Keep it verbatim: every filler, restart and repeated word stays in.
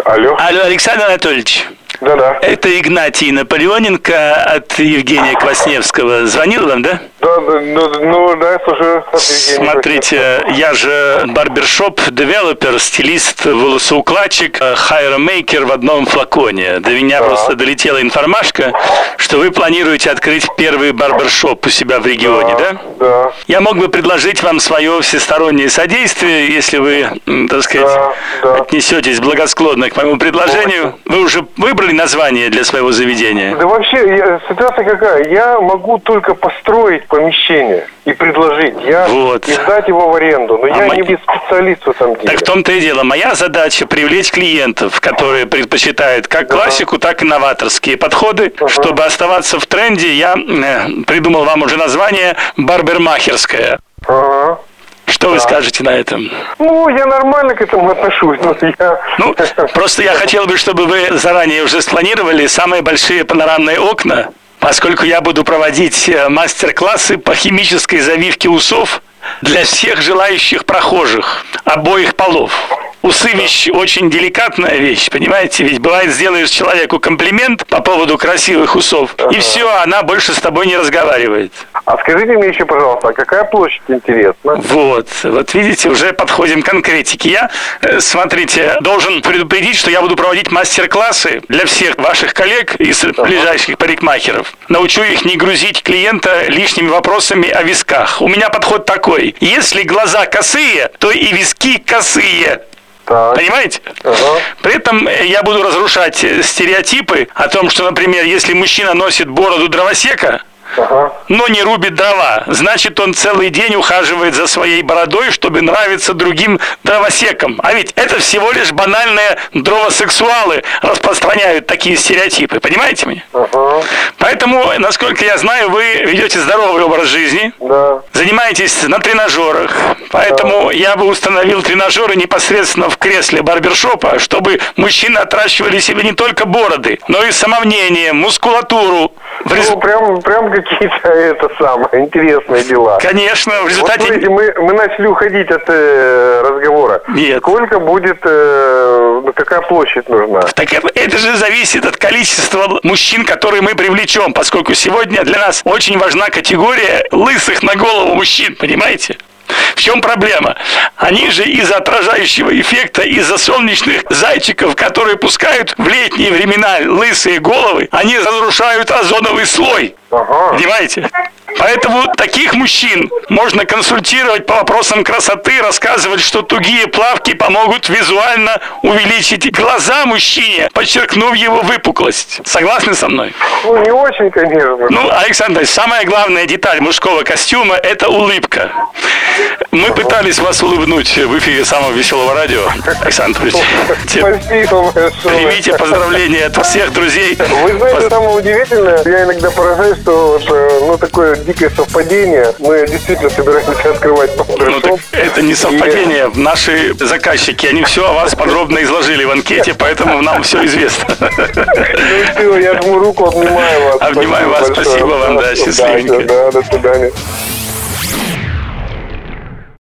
Алло. Алло, Александр Анатольевич. Да-да. Это Игнатий Наполеоненко от Евгения Квасневского. Звонил вам, да? Да, да, ну, ну да, я слушаю. Смотрите, я же барбершоп-девелопер, стилист, волосоукладчик, хайромейкер в одном флаконе. До меня да. просто долетела информашка, что вы планируете открыть первый барбершоп у себя в регионе, да? Да. да. Я мог бы предложить вам свое всестороннее содействие, если вы, так сказать, да, да. отнесетесь благосклонно к моему предложению. Вы уже выбрали название для своего заведения? Да вообще, я, ситуация какая? Я могу только построить помещение и предложить. Я вот. и сдать его в аренду. Но а я мо... не специалист в этом деле. Так в том-то и дело. Моя задача привлечь клиентов, которые предпочитают как да. классику, так и новаторские подходы. Uh-huh. Чтобы оставаться в тренде, я э, придумал вам уже название «Барбермахерская». Ага. Что да. вы скажете на этом? Ну, я нормально к этому отношусь. Но я... Ну, просто я хотел бы, чтобы вы заранее уже спланировали самые большие панорамные окна, поскольку я буду проводить мастер-классы по химической завивке усов для всех желающих прохожих обоих полов. Усы вещь очень деликатная вещь, понимаете? Ведь бывает, сделаешь человеку комплимент по поводу красивых усов, ага. и все, она больше с тобой не разговаривает. А скажите мне еще, пожалуйста, а какая площадь интересна? Вот, вот видите, уже подходим к конкретике. Я, смотрите, должен предупредить, что я буду проводить мастер-классы для всех ваших коллег из ага. ближайших парикмахеров. Научу их не грузить клиента лишними вопросами о висках. У меня подход такой: если глаза косые, то и виски косые. Так. Понимаете? Ага. При этом я буду разрушать стереотипы о том, что, например, если мужчина носит бороду дровосека, ага. но не рубит дрова, значит, он целый день ухаживает за своей бородой, чтобы нравиться другим дровосекам. А ведь это всего лишь банальные дровосексуалы распространяют такие стереотипы. Понимаете меня? Ага. Поэтому, насколько я знаю, вы ведете здоровый образ жизни, да. занимаетесь на тренажерах. Поэтому да. я бы установил тренажеры непосредственно в кресле барбершопа, чтобы мужчины отращивали себе не только бороды, но и самомнение, мускулатуру. В рез... Ну, прям, прям какие-то это самое интересные дела. Конечно, в результате... Вот, смотрите, мы, мы начали уходить от э, разговора. Нет. Сколько будет, э, какая площадь нужна? Так это, это же зависит от количества мужчин, которые мы привлечем, поскольку сегодня для нас очень важна категория лысых на голову мужчин, понимаете? В чем проблема? Они же из-за отражающего эффекта, из-за солнечных зайчиков, которые пускают в летние времена лысые головы, они разрушают озоновый слой. Ага. Понимаете? Поэтому таких мужчин можно консультировать по вопросам красоты, рассказывать, что тугие плавки помогут визуально увеличить глаза мужчине, подчеркнув его выпуклость. Согласны со мной? Ну, не очень, конечно. Ну, Александр, самая главная деталь мужского костюма – это улыбка. Мы пытались вас улыбнуть в эфире самого веселого радио, Александр Ильич. Спасибо большое. Примите поздравления от всех друзей. Вы знаете, Поз... самое удивительное, я иногда поражаюсь, что ну, такое дикое совпадение. Мы действительно собираемся открывать барбершоп. Ну, это не совпадение. И... Наши заказчики, они все о вас подробно изложили в анкете, поэтому нам все известно. Ну все, я жму руку, обнимаю вас. Обнимаю вас, спасибо вам, да, счастливенько. Да, до свидания.